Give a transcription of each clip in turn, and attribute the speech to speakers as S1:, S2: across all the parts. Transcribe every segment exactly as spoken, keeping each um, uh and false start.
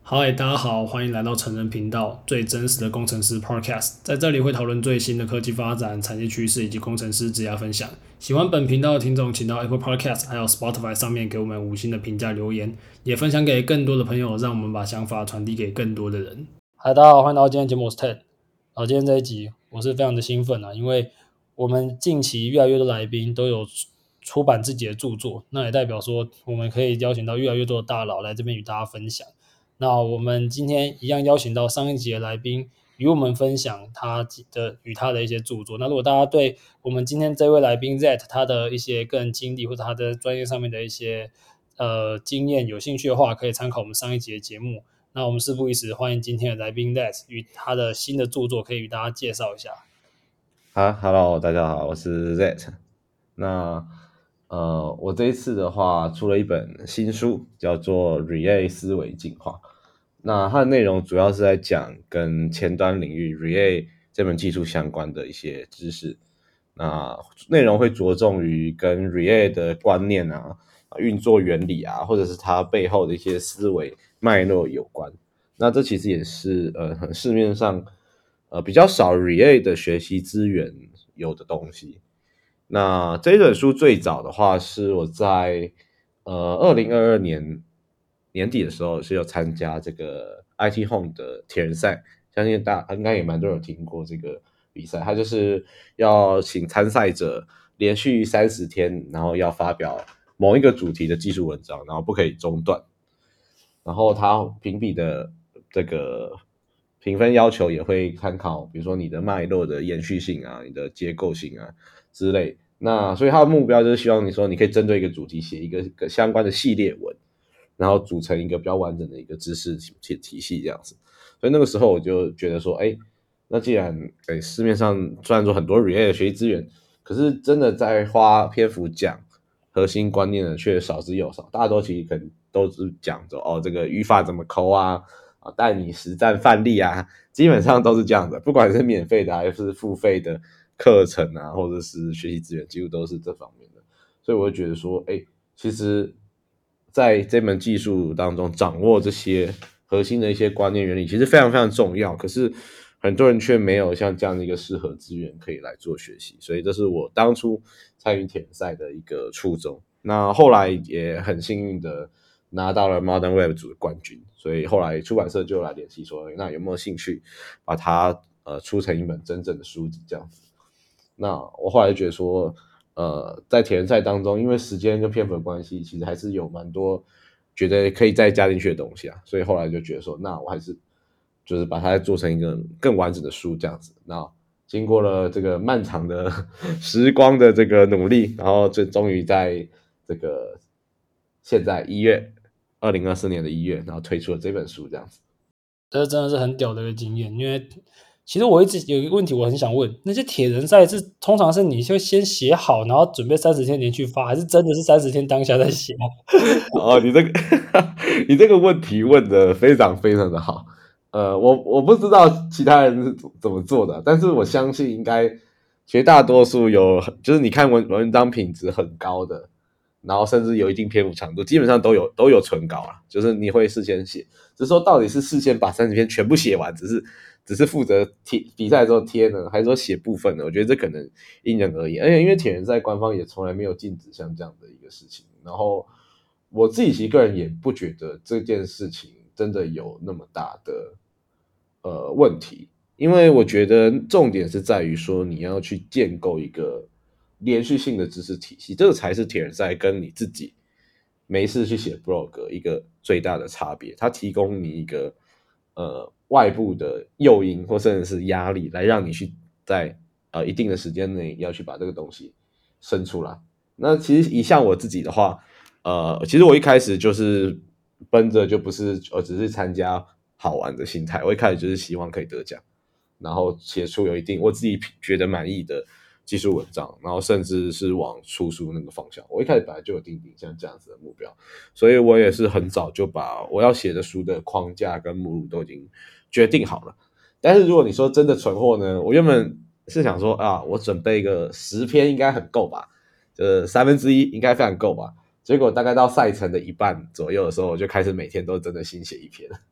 S1: 嗨，大家好，欢迎来到成人频道，最真实的工程师 Podcast。在这里会讨论最新的科技发展、产业趋势以及工程师职业分享。喜欢本频道的听众，请到 Apple Podcast 还有 Spotify 上面给我们五星的评价留言，也分享给更多的朋友，让我们把想法传递给更多的人。嗨，大家好，欢迎来到今天的节目，我是 Ted。然后今天这一集我是非常的兴奋啊，因为我们近期越来越多来宾都有出版自己的著作，那也代表说我们可以邀请到越来越多的大佬来这边与大家分享。那我们今天一样邀请到上一集的来宾，与我们分享他的与他的一些著作。那如果大家对我们今天这位来宾 Z 他的一些个人经历或者他的专业上面的一些呃经验有兴趣的话，可以参考我们上一集的节目。那我们事不宜迟，欢迎今天的来宾 Z 与他的新的著作可以与大家介绍一下。
S2: 哈，Hello，大家好，我是 Z。那呃，我这一次的话出了一本新书，叫做《Relay 思维进化》。那它的内容主要是在讲跟前端领域 Relay 这门技术相关的一些知识。那内容会着重于跟 Relay 的观念啊、运作原理啊，或者是它背后的一些思维脉络有关。那这其实也是呃市面上呃比较少 Relay 的学习资源有的东西。那这本书最早的话是我在呃二零二二年年底的时候是有参加这个 I T Home 的铁人赛，相信大应该也蛮多人有听过这个比赛。它就是要请参赛者连续三十天，然后要发表某一个主题的技术文章，然后不可以中断。然后它评比的这个评分要求也会参考，比如说你的脉络的延续性啊，你的结构性啊之类。那所以它的目标就是希望你说你可以针对一个主题写一个一个相关的系列文，然后组成一个比较完整的一个知识体体系这样子。所以那个时候我就觉得说，哎，那既然哎市面上虽然说很多 Relay 的学习资源，可是真的在花篇幅讲核心观念的却少之又少，大家都其实可能都是讲着哦，这个语法怎么抠啊，啊，带你实战范例啊，基本上都是这样的，不管是免费的还是付费的课程啊，或者是学习资源，几乎都是这方面的。所以我会觉得说，哎，其实在这门技术当中掌握这些核心的一些观念原理，其实非常非常重要。可是很多人却没有像这样的一个适合资源可以来做学习，所以这是我当初参与铁人赛的一个初衷。那后来也很幸运的拿到了 Modern Web 组的冠军，所以后来出版社就来联系说，那有没有兴趣把它呃出成一本真正的书籍这样子？那我后来就觉得说，呃，在铁人赛当中，因为时间跟篇幅的关系，其实还是有蛮多觉得可以再加进去的东西啊，所以后来就觉得说，那我还是就是把它做成一个更完整的书这样子。那经过了这个漫长的时光的这个努力，然后最终于在这个现在一月，二零二四年的一月，然后推出了这本书这样子。
S1: 这真的是很屌的一个经验，因为其实我一直有一个问题我很想问，那些铁人赛是通常是你就先写好，然后准备三十天连续发，还是真的是三十天当下在写？
S2: 哦，你这个你这个问题问的非常非常的好。呃，我我不知道其他人是怎么做的，但是我相信应该绝大多数有，就是你看文文章品质很高的，然后甚至有一定篇幅长度，基本上都有都有存稿啊，就是你会事先写，只是说到底是事先把三十篇全部写完，只是只是负责贴比赛的时候贴呢，还是说写部分呢？我觉得这可能因人而异，而且因为铁人赛官方也从来没有禁止像这样的一个事情，然后我自己其实个人也不觉得这件事情真的有那么大的呃问题，因为我觉得重点是在于说你要去建构一个连续性的知识体系，这个才是铁人赛跟你自己没事去写 blog 一个最大的差别。它提供你一个呃外部的诱因或甚至是压力，来让你去在呃一定的时间内要去把这个东西生出来。那其实以像我自己的话，呃，其实我一开始就是奔着就不是呃只是参加好玩的心态，我一开始就是希望可以得奖，然后写出有一定我自己觉得满意的技术文章，然后甚至是往出书那个方向。我一开始本来就有定定像这样子的目标，所以我也是很早就把我要写的书的框架跟目录都已经决定好了。但是如果你说真的存货呢，我原本是想说啊，我准备个十篇应该很够吧，呃，三分之一应该非常够吧。结果大概到赛程的一半左右的时候，我就开始每天都真的新写一篇。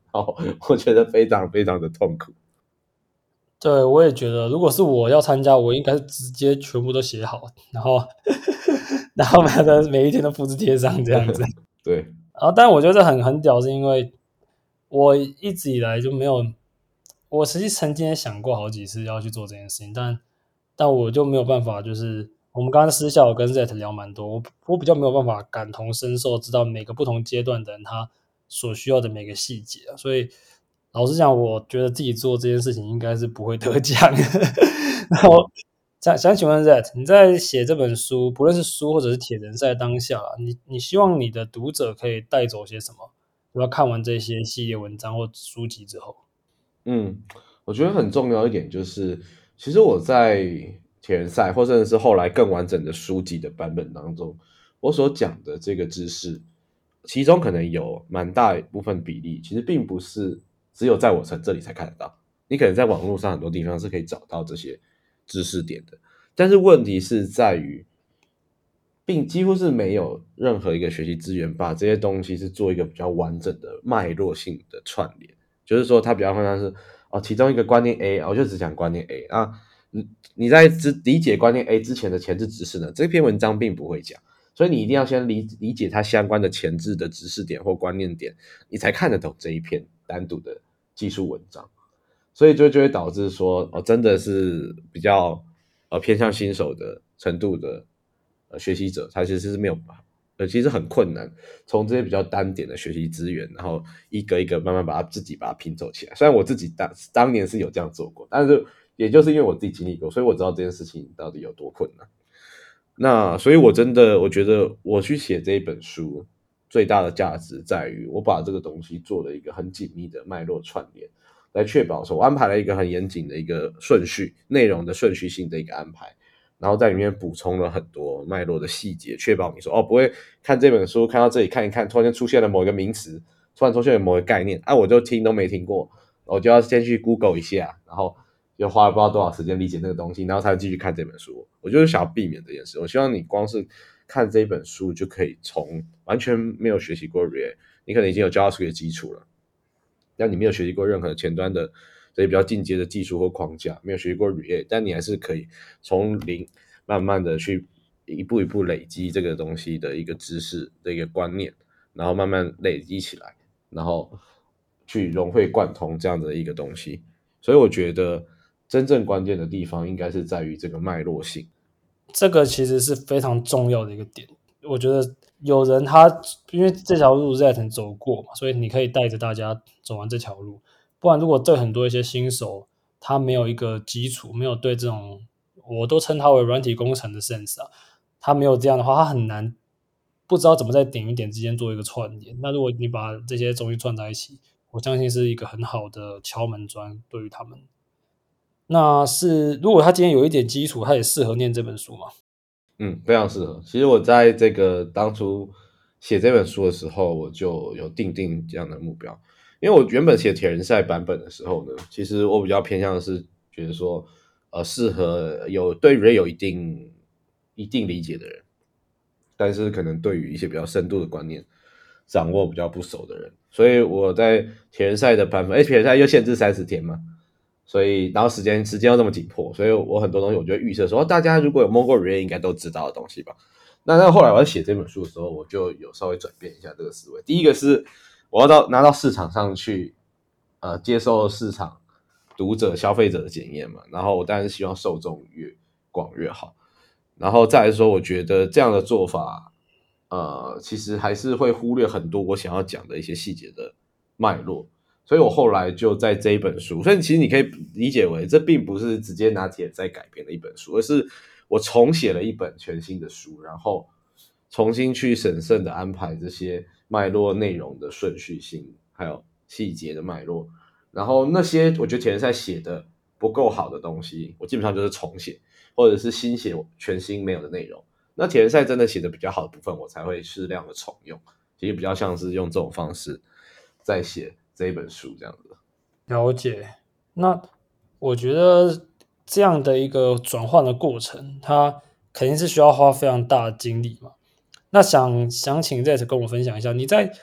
S2: 后我觉得非常非常的痛苦。
S1: 对，我也觉得，如果是我要参加，我应该是直接全部都写好，然后然后把它每一天都复制贴上这样子。
S2: 对，
S1: 然后，但我觉得这很很屌，是因为我一直以来就没有，我实际曾经也想过好几次要去做这件事情，但但我就没有办法，就是我们刚刚私下有跟 Z 聊蛮多，我我比较没有办法感同身受，知道每个不同阶段的人他所需要的每个细节啊，所以老实讲，我觉得自己做这件事情应该是不会得奖。然后想想请问 Z， 你在写这本书，不论是书或者是铁人赛当下啊，你你希望你的读者可以带走些什么？要看完这些系列文章或书籍之后。
S2: 嗯，我觉得很重要一点就是，其实我在铁人赛或甚至是后来更完整的书籍的版本当中，我所讲的这个知识，其中可能有蛮大一部分比例，其实并不是只有在我这里才看得到，你可能在网络上很多地方是可以找到这些知识点的，但是问题是在于，并几乎是没有任何一个学习资源把这些东西是做一个比较完整的脉络性的串联。就是说，它比较像是哦，其中一个观念 A， 我就只讲观念 A 啊。你在理解观念 A 之前的前置知识呢，这篇文章并不会讲，所以你一定要先理理解它相关的前置的知识点或观念点，你才看得懂这一篇单独的技术文章。所以就就会导致说，哦，真的是比较呃偏向新手的程度的呃学习者，他其实是没有办法。呃，其实很困难，从这些比较单点的学习资源，然后一个一个慢慢把它自己把它拼凑起来。虽然我自己当当年是有这样做过，但是也就是因为我自己经历过，所以我知道这件事情到底有多困难。那所以，我真的我觉得我去写这一本书最大的价值在于，我把这个东西做了一个很紧密的脉络串联，来确保说我安排了一个很严谨的一个顺序，内容的顺序性的一个安排。然后在里面补充了很多脉络的细节，确保你说哦不会看这本书看到这里看一看，突然间出现了某一个名词，突然出现了某一个概念，啊我就听都没听过，我就要先去 Google 一下，然后就花了不知道多少时间理解那个东西，然后才继续看这本书。我就是想要避免这件事，我希望你光是看这本书就可以从完全没有学习过 React， 你可能已经有 JavaScript 的基础了，但你没有学习过任何前端的这些比较进阶的技术或框架，没有学习过 React， 但你还是可以从零慢慢的去一步一步累积这个东西的一个知识的一个观念，然后慢慢累积起来，然后去融会贯通这样的一个东西。所以我觉得真正关键的地方应该是在于这个脉络性。
S1: 这个其实是非常重要的一个点。我觉得有人他因为这条路 Z 走过嘛，所以你可以带着大家走完这条路。不然，如果对很多一些新手，他没有一个基础，没有对这种我都称它为软体工程的 sense 啊，他没有这样的话，他很难不知道怎么在点与点之间做一个串联。那如果你把这些东西串在一起，我相信是一个很好的敲门砖对于他们。那是如果他今天有一点基础，他也适合念这本书吗？
S2: 嗯，非常适合。其实我在这个当初写这本书的时候，我就有定定这样的目标。因为我原本写铁人赛版本的时候呢，其实我比较偏向的是觉得说，呃，适合有对 Ray 有一定一定理解的人，但是可能对于一些比较深度的观念掌握比较不熟的人，所以我在铁人赛的版本，哎，铁人赛又限制三十天嘛，所以然后时间时间又这么紧迫，所以我很多东西我就预设说，大家如果有摸过 React 应该都知道的东西吧。那那后来我在写这本书的时候，我就有稍微转变一下这个思维。第一个是我要到拿到市场上去，呃，接受市场读者消费者的检验嘛，然后我当然是希望受众越广越好。然后再来说，我觉得这样的做法，呃，其实还是会忽略很多我想要讲的一些细节的脉络。所以我后来就在这一本书，所以其实你可以理解为，这并不是直接拿铁再改编的一本书，而是我重写了一本全新的书，然后重新去审慎的安排这些脉络内容的顺序性，还有细节的脉络。然后那些我觉得铁人赛写的不够好的东西，我基本上就是重写，或者是新写全新没有的内容。那铁人赛真的写的比较好的部分，我才会适量的重用。其实比较像是用这种方式在写这一本书这样子。
S1: 了解。那我觉得这样的一个转换的过程，它肯定是需要花非常大的精力嘛。那想想请 Z 跟我分享一下，你在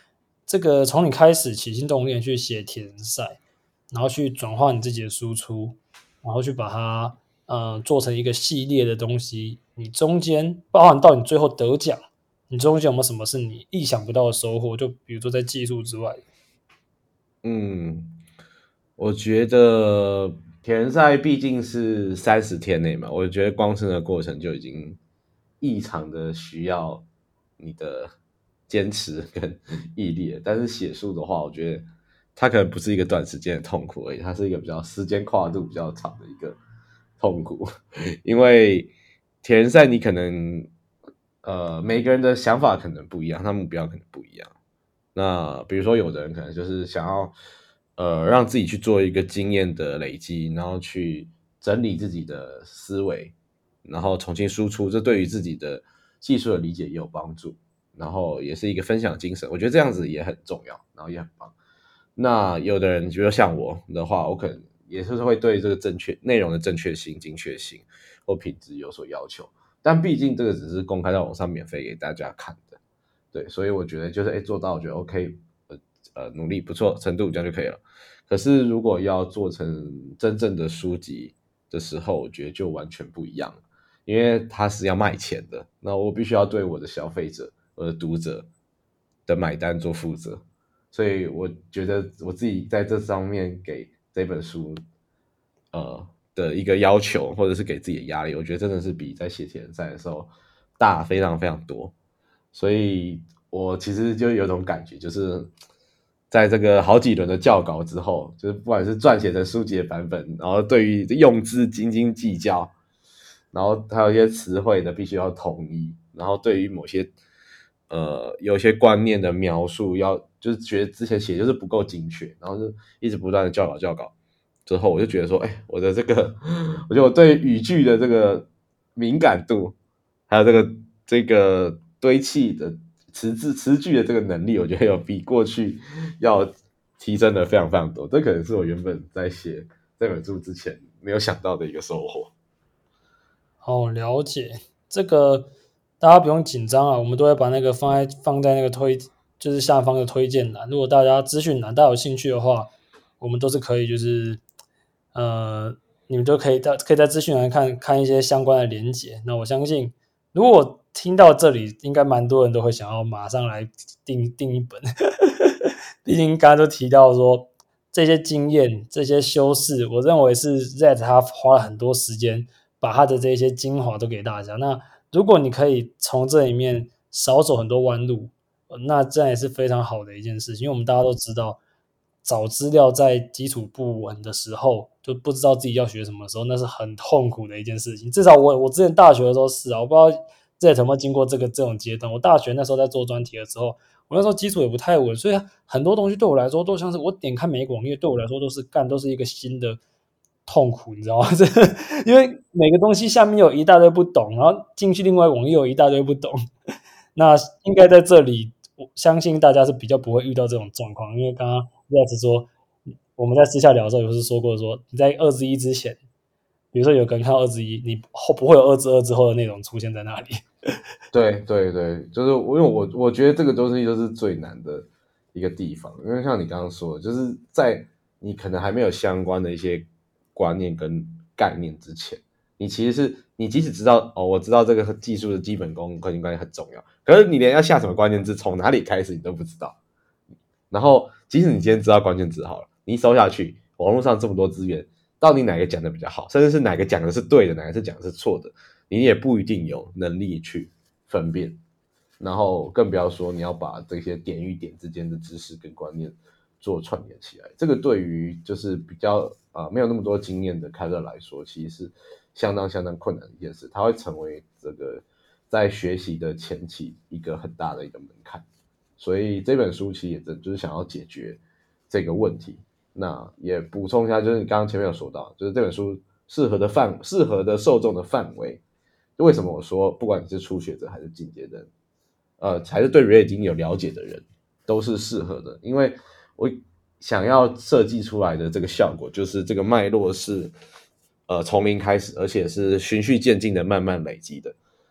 S1: 这个从你开始起心动念去写铁人赛，然后去转化你自己的输出，然后去把它呃做成一个系列的东西，你中间包含到你最后得奖，你中间有没有什么是你意想不到的收获？就比如说在技术之外。
S2: 嗯，我觉得铁人赛毕竟是三十天内嘛，我觉得光是那个过程就已经异常的需要你的坚持跟毅力了。但是写书的话，我觉得它可能不是一个短时间的痛苦而已，它是一个比较时间跨度比较长的一个痛苦。因为铁人赛你可能呃每个人的想法可能不一样，他目标可能不一样。那比如说，有的人可能就是想要，呃，让自己去做一个经验的累积，然后去整理自己的思维，然后重新输出，这对于自己的技术的理解也有帮助，然后也是一个分享精神，我觉得这样子也很重要，然后也很棒。那有的人，比如说像我的话，我可能也是会对这个正确内容的正确性、精确性或品质有所要求，但毕竟这个只是公开在网上免费给大家看的。对，所以我觉得就是哎做到，我觉得 OK， 呃呃努力不错程度这样就可以了。可是如果要做成真正的书籍的时候，我觉得就完全不一样了，因为它是要卖钱的，那我必须要对我的消费者、我的读者的买单做负责，所以我觉得我自己在这上面给这本书呃的一个要求，或者是给自己的压力，我觉得真的是比在写铁人赛的时候大非常非常多。所以我其实就有种感觉，就是在这个好几轮的校稿之后，就是不管是撰写成书籍的版本，然后对于用字斤斤计较，然后还有一些词汇的必须要统一，然后对于某些呃有些观念的描述要，就是觉得之前写就是不够精确，然后就一直不断的校稿校稿，之后我就觉得说，哎，我的这个，我觉得我对语句的这个敏感度，还有这个这个堆砌的词字词句的这个能力，我觉得有比过去要提升的非常非常多。这可能是我原本在写这本书之前没有想到的一个收获。
S1: 哦，了解。这个大家不用紧张啊，我们都会把那个放在放在那个推，就是下方的推荐栏。如果大家资讯栏大家有兴趣的话，我们都是可以，就是呃，你们都可以在可以在资讯栏看看一些相关的连结。那我相信，如果我听到这里，应该蛮多人都会想要马上来订订一本。毕竟刚刚都提到说这些经验、这些修饰，我认为是 Z 他花了很多时间把他的这些精华都给大家。那如果你可以从这里面少走很多弯路，那这样也是非常好的一件事情。因为我们大家都知道，找资料在基础不稳的时候，就不知道自己要学什么的时候，那是很痛苦的一件事情。至少我我之前大学的时候是啊，我不知道 Z 有没有经过这个这种阶段。我大学那时候在做专题的时候，我那时候基础也不太稳，所以很多东西对我来说都像是我点开每一个网页，对我来说都是干都是一个新的痛苦，你知道吗？因为每个东西下面有一大堆不懂，然后进去另外网页有一大堆不懂。那应该在这里，我相信大家是比较不会遇到这种状况，因为刚刚 Rex 说，我们在私下聊的时候，有是说过说你在二之一之前，比如说有个人看到二之一，你后不会有二之二之后的内容出现在那里。
S2: 对对对，就是因为我我觉得这个东西就是最难的一个地方，因为像你刚刚说的，就是在你可能还没有相关的一些观念跟概念之前，你其实是你即使知道哦，我知道这个技术的基本功跟观念很重要，可是你连要下什么关键字，从哪里开始你都不知道。然后，即使你今天知道关键字好了，你搜下去，网络上这么多资源，到底哪个讲的比较好，甚至是哪个讲的是对的，哪个是讲的是错的，你也不一定有能力去分辨。然后更不要说你要把这些点与点之间的知识跟观念做串联起来，这个对于就是比较啊、呃、没有那么多经验的开乐来说，其实是相当相当困难的一件事，它会成为这个在学习的前期一个很大的一个门槛。所以这本书其实也真就是想要解决这个问题。那也补充一下，就是你刚刚前面有说到，就是这本书适合的范适合的受众的范围。为什么我说不管你是初学者还是进阶的人，呃，还是对 React 已经有了解的人，都是适合的。因为我想要设计出来的这个效果，就是这个脉络是呃从零开始，而且是循序渐进的慢慢累积的。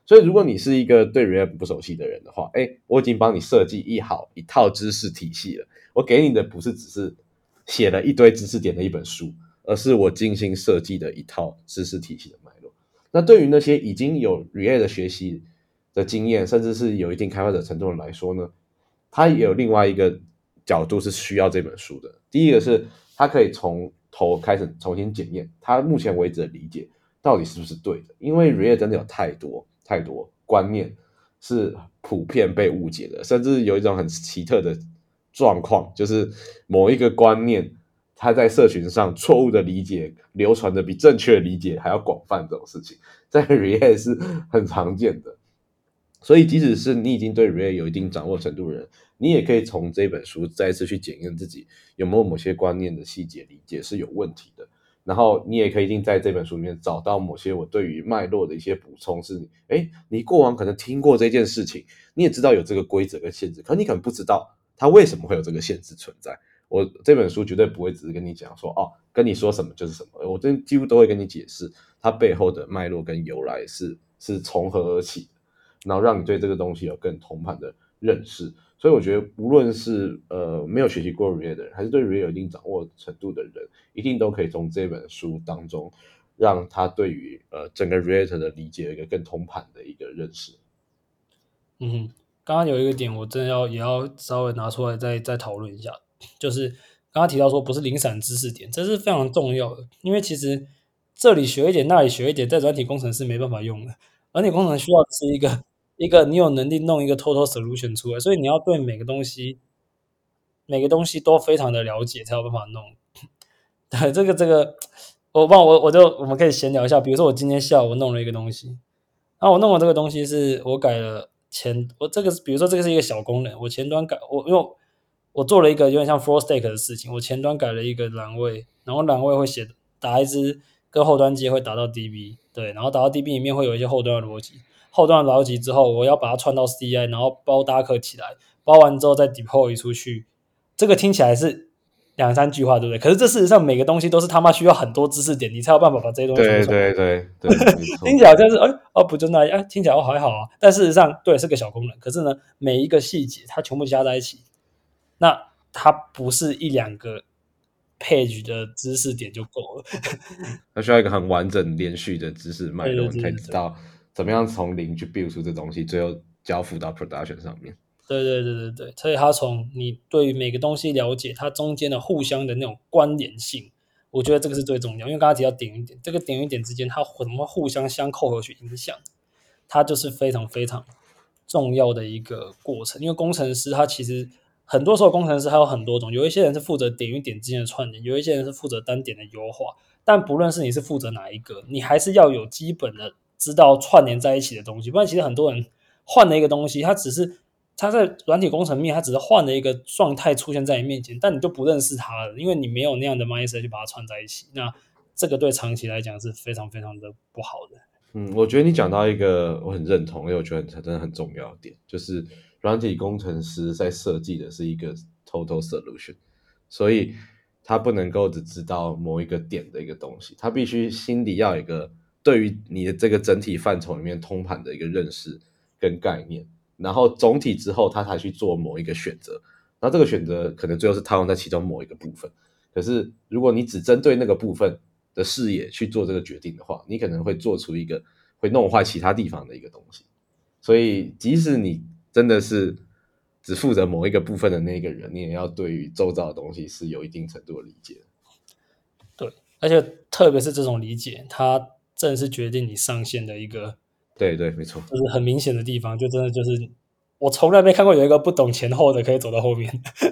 S2: 所以如果你是一个对 React 不熟悉的人的话，哎，我已经帮你设计一好一套知识体系了。我给你的不是只是写了一堆知识点的一本书，而是我精心设计的一套知识体系的脉络。那对于那些已经有 React 的学习的经验，甚至是有一定开发者程度的人来说呢，他也有另外一个角度是需要这本书的。第一个是他可以从头开始重新检验他目前为止的理解到底是不是对的，因为 React 真的有太多太多观念是普遍被误解的，甚至有一种很奇特的状况，就是某一个观念它在社群上错误的理解流传的比正确的理解还要广泛，这种事情在 React 是很常见的。所以即使是你已经对 React 有一定掌握程度的人，你也可以从这本书再次去检验自己有没有某些观念的细节理解是有问题的。然后你也可以一定在这本书里面找到某些我对于脉络的一些补充，是诶你过往可能听过这件事情，你也知道有这个规则跟限制，可你可能不知道它为什么会有这个限制存在。我这本书绝对不会只是跟你讲说哦，跟你说什么就是什么，我这几乎都会跟你解释它背后的脉络跟由来是是从何而起的，然后让你对这个东西有更通盘的认识。所以我觉得无论是呃没有学习过 React 的人，还是对 React 有一定掌握程度的人，一定都可以从这本书当中让他对于呃整个 React 的理解有一个更通盘的一个认识。
S1: 嗯哼，刚刚有一个点我真的要也要稍微拿出来再再讨论一下，就是刚刚提到说不是零散知识点，这是非常重要的，因为其实这里学一点那里学一点，在软体工程是没办法用的。软体工程需要的是一个一个你有能力弄一个 total solution 出来，所以你要对每个东西每个东西都非常的了解才有办法弄。对，这个这个我帮我我就我们可以闲聊一下，比如说我今天下午弄了一个东西，然后我弄的这个东西是我改了前我这个比如说这个是一个小功能，我前端改我因为我做了一个有点像 floor stack 的事情，我前端改了一个栏位，然后栏位会写打一支跟后端接会打到 D B， 对，然后打到 D B 里面会有一些后端的逻辑，后端的逻辑之后我要把它串到 C I， 然后包 Docker 起来，包完之后再 deploy 出去，这个听起来是两三句话，对不对？可是这事实上每个东西都是他妈需要很多知识点，你才有办法把这些东西全部
S2: 对
S1: 串。
S2: 对对对，没错。
S1: 听起来好像是哎哦不就那样，哎听起来哦还好啊，但事实上对是个小功能，可是呢每一个细节它全部加在一起，那它不是一两个 page 的知识点就够了。
S2: 它需要一个很完整连续的知识脉络，
S1: 对对对
S2: 你才知道怎么样从零去 build 出这东西，最后交付到 production 上面。
S1: 对对对对对，所以它从你对于每个东西了解，它中间的互相的那种关联性，我觉得这个是最重要。因为刚刚提到点与点，这个点与点之间它怎么互相相扣合去影响，它就是非常非常重要的一个过程。因为工程师他其实很多时候工程师还有很多种，有一些人是负责点与点之间的串联，有一些人是负责单点的优化。但不论是你是负责哪一个，你还是要有基本的知道串联在一起的东西，不然其实很多人换了一个东西，他只是他在软体工程面，他只是换了一个状态出现在你面前，但你就不认识他了，因为你没有那样的 mindset 去把它串在一起。那这个对长期来讲是非常非常的不好的。
S2: 嗯，我觉得你讲到一个我很认同，因为我觉得很真的很重要的点，就是软体工程师在设计的是一个 total solution，所以他不能够只知道某一个点的一个东西，他必须心里要有一个对于你的这个整体范畴里面通盘的一个认识跟概念，然后总体之后他才去做某一个选择，然后这个选择可能最后是套用在其中某一个部分。可是如果你只针对那个部分的视野去做这个决定的话，你可能会做出一个会弄坏其他地方的一个东西。所以即使你真的是只负责某一个部分的那个人，你也要对于周遭的东西是有一定程度的理解。
S1: 对，而且特别是这种理解，它正是决定你上线的一个，
S2: 对对，没错。
S1: 就是很明显的地方，就真的就是我从来没看过有一个不懂前后的可以走到后面。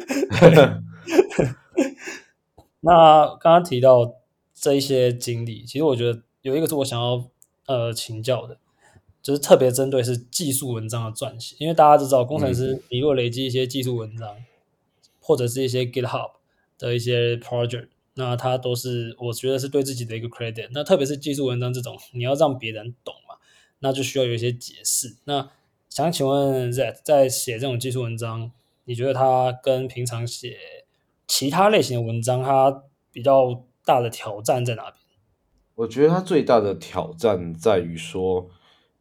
S1: 那刚刚提到这一些经历，其实我觉得有一个是我想要呃请教的，就是特别针对是技术文章的撰写，因为大家都知道工程师，你如果累积一些技术文章，或者是一些 GitHub 的一些 project，那它都是我觉得是对自己的一个 credit。那特别是技术文章这种，你要让别人懂嘛，那就需要有一些解释。那想请问 Z 在写这种技术文章，你觉得它跟平常写其他类型的文章，它比较大的挑战在哪边？
S2: 我觉得它最大的挑战在于说，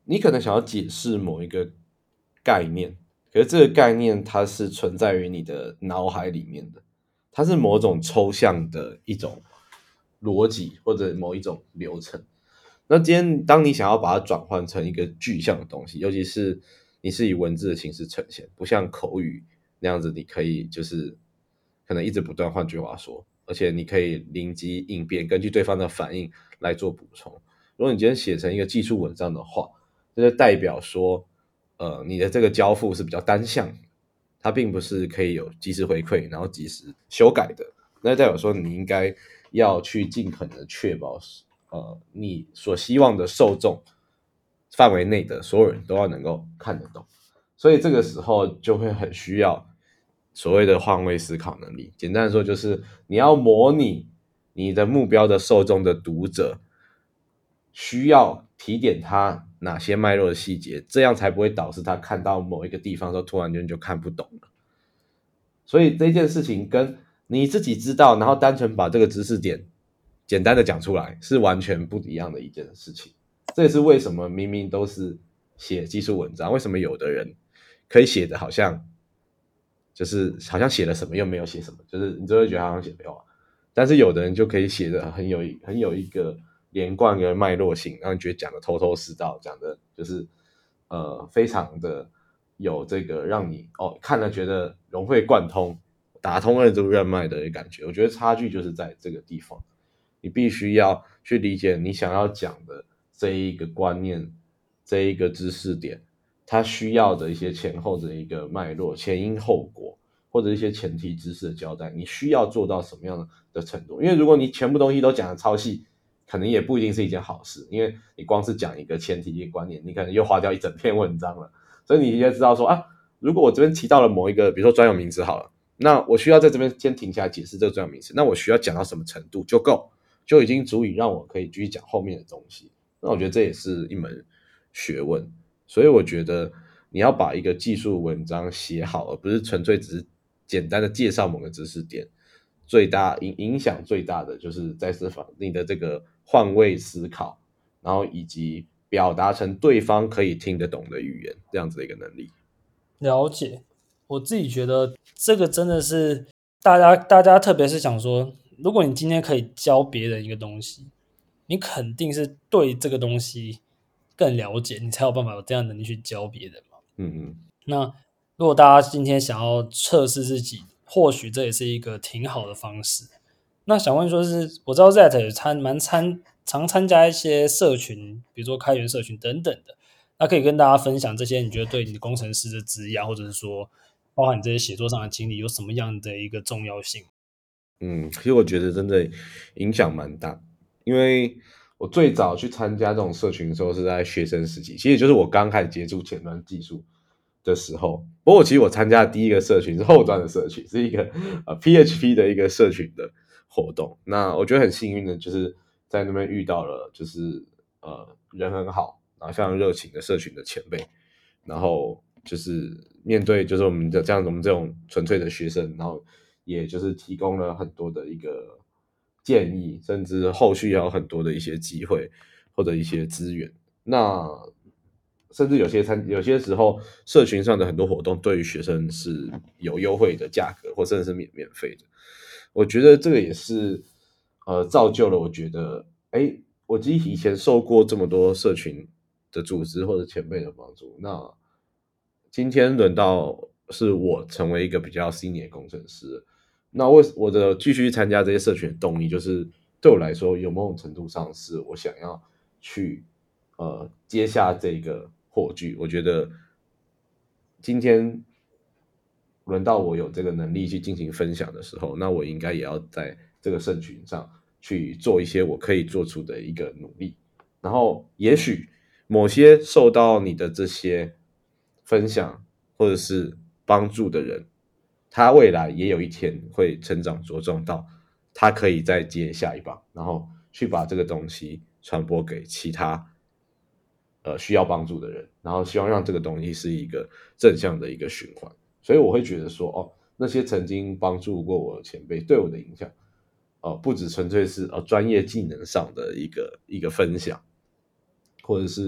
S2: 你可能想要解释某一个概念，可是这个概念它是存在于你的脑海里面的，它是某种抽象的一种逻辑或者某一种流程。那今天当你想要把它转换成一个具象的东西，尤其是你是以文字的形式呈现，不像口语那样子，你可以就是可能一直不断换句话说，而且你可以灵机应变，根据对方的反应来做补充。如果你今天写成一个技术文章的话，这就代表说，呃，你的这个交付是比较单向，它并不是可以有及时回馈，然后及时修改的。那代表说，你应该要去尽可能的确保，呃，你所希望的受众范围内的所有人都要能够看得懂。所以这个时候就会很需要所谓的换位思考能力。简单的说，就是你要模拟你的目标的受众的读者需要提点他哪些脉络的细节，这样才不会导致他看到某一个地方的时候突然间就看不懂了。所以这件事情跟你自己知道，然后单纯把这个知识点简单的讲出来，是完全不一样的一件事情。这也是为什么明明都是写技术文章，为什么有的人可以写的好像就是好像写了什么又没有写什么，就是你就会觉得好像写废话。但是有的人就可以写的很有很有一个连贯跟脉络性，让你觉得讲的头头是道，讲的就是呃非常的有这个让你哦看了觉得融会贯通、打通了这个人脉的感觉。我觉得差距就是在这个地方，你必须要去理解你想要讲的这一个观念、这一个知识点，它需要的一些前后的一个脉络、前因后果。或者一些前提知识的交代，你需要做到什么样的程度？因为如果你全部东西都讲的超细，可能也不一定是一件好事，因为你光是讲一个前提一个观念，你可能又花掉一整篇文章了。所以你也知道说啊，如果我这边提到了某一个，比如说专有名词好了，那我需要在这边先停下来解释这个专有名词，那我需要讲到什么程度就够，就已经足以让我可以继续讲后面的东西。那我觉得这也是一门学问，所以我觉得你要把一个技术文章写好，而不是纯粹只是简单的介绍某个知识点，最大影影响最大的就是在思考你的这个换位思考，然后以及表达成对方可以听得懂的语言，这样子的一个能力。
S1: 了解，我自己觉得这个真的是大家大家特别是想说，如果你今天可以教别人一个东西，你肯定是对这个东西更了解，你才有办法有这样的能力去教别人嘛。
S2: 嗯嗯，
S1: 那如果大家今天想要测试自己，或许这也是一个挺好的方式。那想问说是，我知道 Z 也参蛮参常参加一些社群，比如说开源社群等等的，那可以跟大家分享这些你觉得对你的工程师的职业，或者是说包含你这些写作上的经历有什么样的一个重要性？
S2: 嗯，其实我觉得真的影响蛮大，因为我最早去参加这种社群的时候是在学生时期，其实就是我刚开始接触前端技术的时候。不过其实我参加的第一个社群是后端的社群，是一个呃 P H P 的一个社群的活动。那我觉得很幸运的就是在那边遇到了就是呃人很好，然后非常热情的社群的前辈，然后就是面对就是我们的这样我们这种纯粹的学生，然后也就是提供了很多的一个建议，甚至后续也有很多的一些机会或者一些资源。那甚至有些参有些时候，社群上的很多活动对于学生是有优惠的价格，或甚至是免免费的。我觉得这个也是呃造就了，我觉得哎，我其实以前受过这么多社群的组织或者前辈的帮助，那今天轮到是我成为一个比较 senior 工程师，那为我的继续参加这些社群的动力，就是对我来说，有某种程度上是我想要去呃接下这个火炬。我觉得今天轮到我有这个能力去进行分享的时候，那我应该也要在这个社群上去做一些我可以做出的一个努力。然后，也许某些受到你的这些分享或者是帮助的人，他未来也有一天会成长茁壮到他可以再接下一棒，然后去把这个东西传播给其他呃需要帮助的人，然后希望让这个东西是一个正向的一个循环。所以我会觉得说，哦，那些曾经帮助过我的前辈对我的影响，呃，不只纯粹是呃专业技能上的一个一个分享，或者是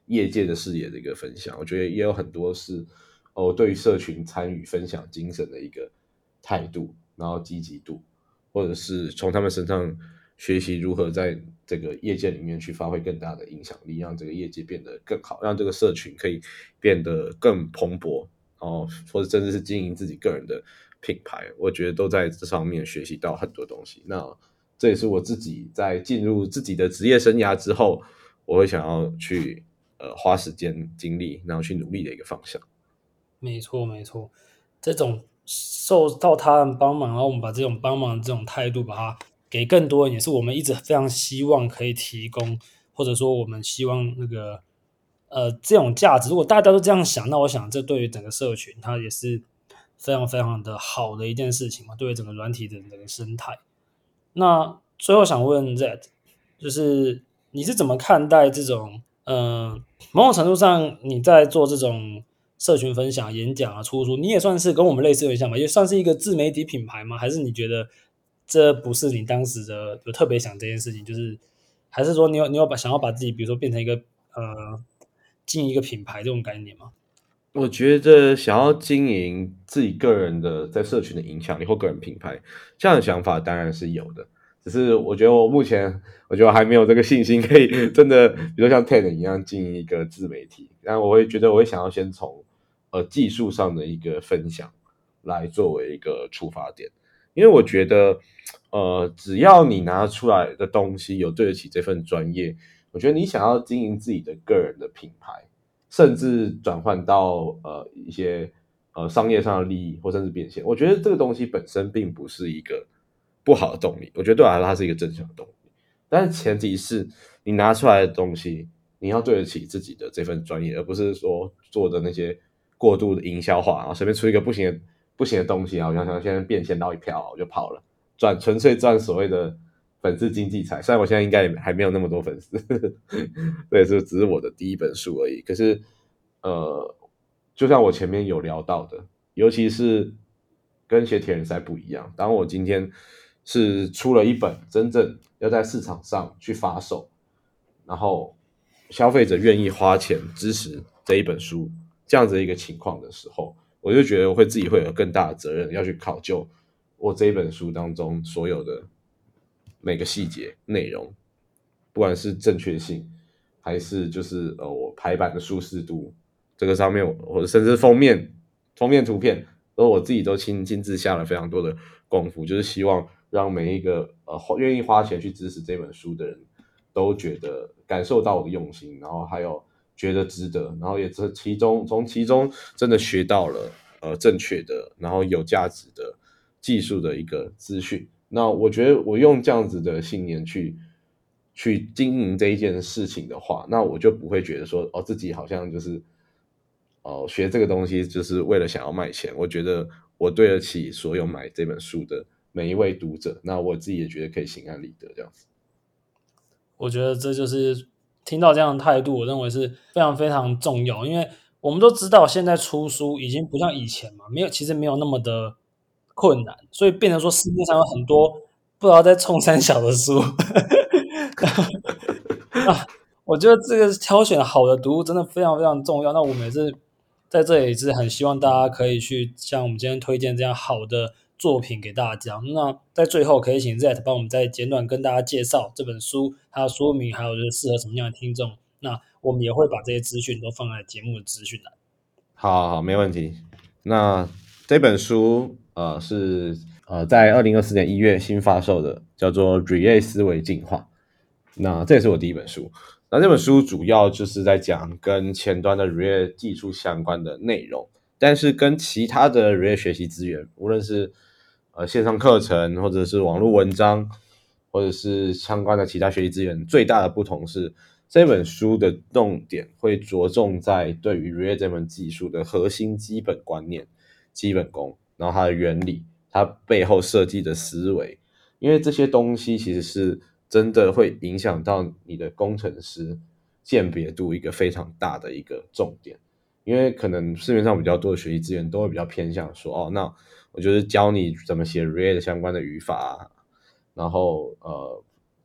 S2: 业界的视野的一个分享，我觉得也有很多是哦对于社群参与分享精神的一个态度，然后积极度，或者是从他们身上学习如何在这个业界里面去发挥更大的影响力，让这个业界变得更好，让这个社群可以变得更蓬勃哦，或者甚至是经营自己个人的品牌，我觉得都在这上面学习到很多东西。那这也是我自己在进入自己的职业生涯之后，我会想要去呃花时间精力，然后去努力的一个方向。
S1: 没错，没错，这种受到他人帮忙，然后我们把这种帮忙的这种态度，把它给更多人，也是我们一直非常希望可以提供，或者说我们希望那个呃这种价值，如果大家都这样想，那我想这对于整个社群，它也是非常非常的好的一件事情嘛，对于整个软体的整个生态。那最后想问 Z，就是你是怎么看待这种呃某种程度上你在做这种社群分享、演讲啊、出书，你也算是跟我们类似有点像吧，也算是一个自媒体品牌吗？还是你觉得这不是你当时的有特别想这件事情？就是还是说你有你有把想要把自己比如说变成一个呃经营一个品牌这种概念吗？
S2: 我觉得想要经营自己个人的在社群的影响力或个人品牌，这样的想法当然是有的。只是我觉得我目前，我觉得我还没有这个信心，可以真的，比如像 Ted 一样经营一个自媒体。但我会觉得，我会想要先从呃技术上的一个分享来作为一个出发点，因为我觉得，呃，只要你拿出来的东西有对得起这份专业，我觉得你想要经营自己的个人的品牌。甚至转换到呃一些呃商业上的利益，或甚至变现。我觉得这个东西本身并不是一个不好的动力，我觉得对我来说它是一个正向的动力。但是前提是你拿出来的东西，你要对得起自己的这份专业，而不是说做的那些过度的营销化，然后随便出一个不行的不行的东西啊，我想想现在变现到一票我就跑了，赚纯粹赚所谓的粉丝经济财。虽然我现在应该也还没有那么多粉丝，对，这只是我的第一本书而已。可是，呃，就像我前面有聊到的，尤其是跟写铁人赛不一样，当我今天是出了一本真正要在市场上去发售，然后消费者愿意花钱支持这一本书这样子一个情况的时候，我就觉得我会自己会有更大的责任要去考究我这一本书当中所有的每个细节内容，不管是正确性，还是就是呃我排版的舒适度，这个上面或者甚至封面封面图片，都我自己都亲亲自下了非常多的功夫，就是希望让每一个呃愿意花钱去支持这本书的人都觉得感受到我的用心，然后还有觉得值得，然后也从其中从其中真的学到了呃正确的，然后有价值的技术的一个资讯。那我觉得我用这样子的信念去去经营这一件事情的话，那我就不会觉得说哦自己好像就是哦学这个东西就是为了想要卖钱。我觉得我对得起所有买这本书的每一位读者，那我自己也觉得可以心安理得这样子。
S1: 我觉得这就是听到这样的态度，我认为是非常非常重要，因为我们都知道现在出书已经不像以前嘛，没有其实没有那么的困难，所以变成说市面上有很多不知道在冲三小的书，那我觉得这个挑选好的读物真的非常非常重要。那我们也是在这里是很希望大家可以去像我们今天推荐这样好的作品给大家。那在最后可以请 Z 帮我们再简短跟大家介绍这本书，还有说明，还有就是适合什么样的听众。那我们也会把这些资讯都放在节目的资讯栏。
S2: 好好好，没问题。那这本书呃是呃在二零二四年一月新发售的，叫做《Relay 思维进化》。那这也是我第一本书。那这本书主要就是在讲跟前端的 Relay 技术相关的内容，但是跟其他的 Relay 学习资源，无论是呃线上课程，或者是网络文章，或者是相关的其他学习资源，最大的不同是这本书的重点会着重在对于 Relay 这门技术的核心基本观念、基本功，然后它的原理，它背后设计的思维。因为这些东西其实是真的会影响到你的工程师鉴别度一个非常大的一个重点。因为可能市面上比较多的学习资源都会比较偏向说，哦，那我就是教你怎么写 React 相关的语法啊，然后呃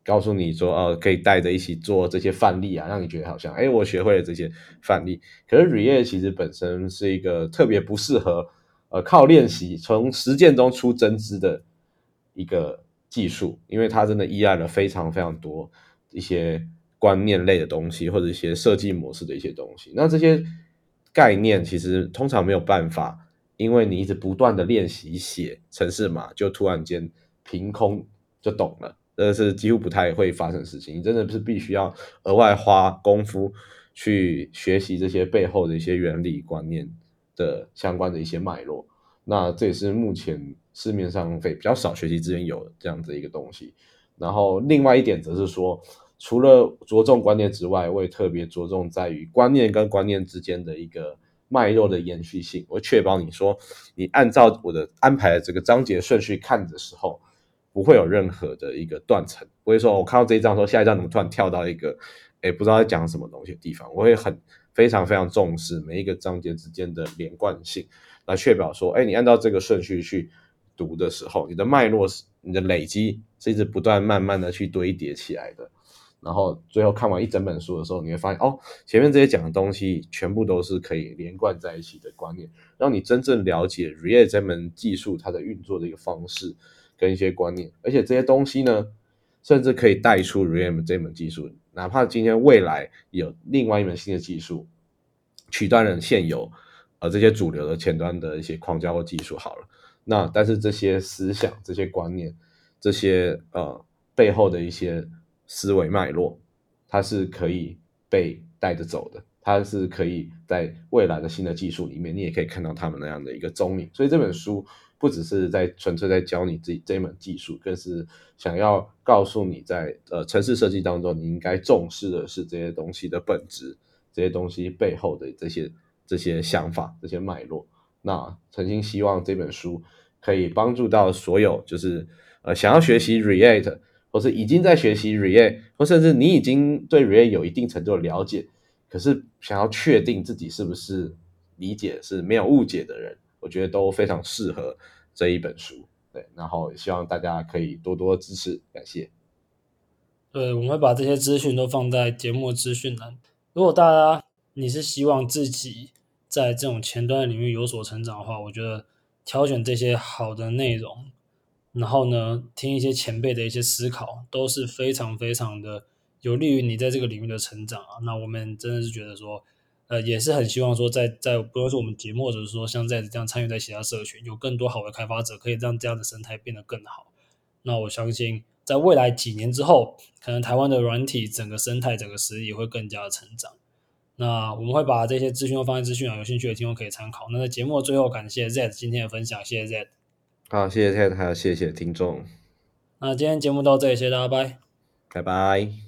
S2: 告诉你说哦，可以带着一起做这些范例啊，让你觉得好像哎，我学会了这些范例。可是 React 其实本身是一个特别不适合呃靠练习从实践中出真知的一个技术，因为它真的依赖了非常非常多一些观念类的东西，或者一些设计模式的一些东西。那这些概念其实通常没有办法，因为你一直不断的练习写程式码，就突然间凭空就懂了。这是几乎不太会发生的事情，你真的是必须要额外花功夫去学习这些背后的一些原理观念的相关的一些脉络。那这也是目前市面上比较少学习资源有这样的一个东西。然后另外一点则是说，除了着重观念之外，我也特别着重在于观念跟观念之间的一个脉络的延续性。我确保你说，你按照我的安排的这个章节顺序看的时候，不会有任何的一个断层，不会说我看到这一章说下一章怎么突然跳到一个诶不知道在讲什么东西的地方。我会很非常非常重视每一个章节之间的连贯性，来确保说诶你按照这个顺序去读的时候，你的脉络你的累积是一直不断慢慢的去堆叠起来的。然后最后看完一整本书的时候，你会发现哦，前面这些讲的东西全部都是可以连贯在一起的观念，让你真正了解 React 这门技术它的运作的一个方式跟一些观念。而且这些东西呢，甚至可以带出 React 这门技术，哪怕今天未来有另外一门新的技术取代了现有呃这些主流的前端的一些框架或技术好了，那但是这些思想、这些观念、这些呃背后的一些思维脉络，它是可以被带着走的，它是可以在未来的新的技术里面，你也可以看到他们那样的一个踪影。所以这本书不只是在纯粹在教你自己这一门技术，更是想要告诉你在呃程式设计当中，你应该重视的是这些东西的本质，这些东西背后的这些这些想法、这些脉络。那诚心希望这本书可以帮助到所有就是呃想要学习 React， 或是已经在学习 React， 或甚至你已经对 React 有一定程度的了解，可是想要确定自己是不是理解是没有误解的人，我觉得都非常适合这一本书。对，然后希望大家可以多多支持，感谢。
S1: 对，我们会把这些资讯都放在节目资讯栏。如果大家你是希望自己在这种前端的领域有所成长的话，我觉得挑选这些好的内容，然后呢，听一些前辈的一些思考，都是非常非常的有利于你在这个领域的成长啊。那我们真的是觉得说，呃，也是很希望说在，在不论是我们节目，或者是说像在这样参与在其他社群，有更多好的开发者，可以让这样的生态变得更好。那我相信，在未来几年之后，可能台湾的软体整个生态、整个实力也会更加的成长。那我们会把这些资讯都放在资讯栏，有兴趣的听众可以参考。那在节目的最后，感谢 Z 今天的分享，谢谢 Z。
S2: 好，谢谢 Ted，还有谢谢听众，
S1: 那今天节目到这里，谢谢大家，拜。
S2: 拜拜。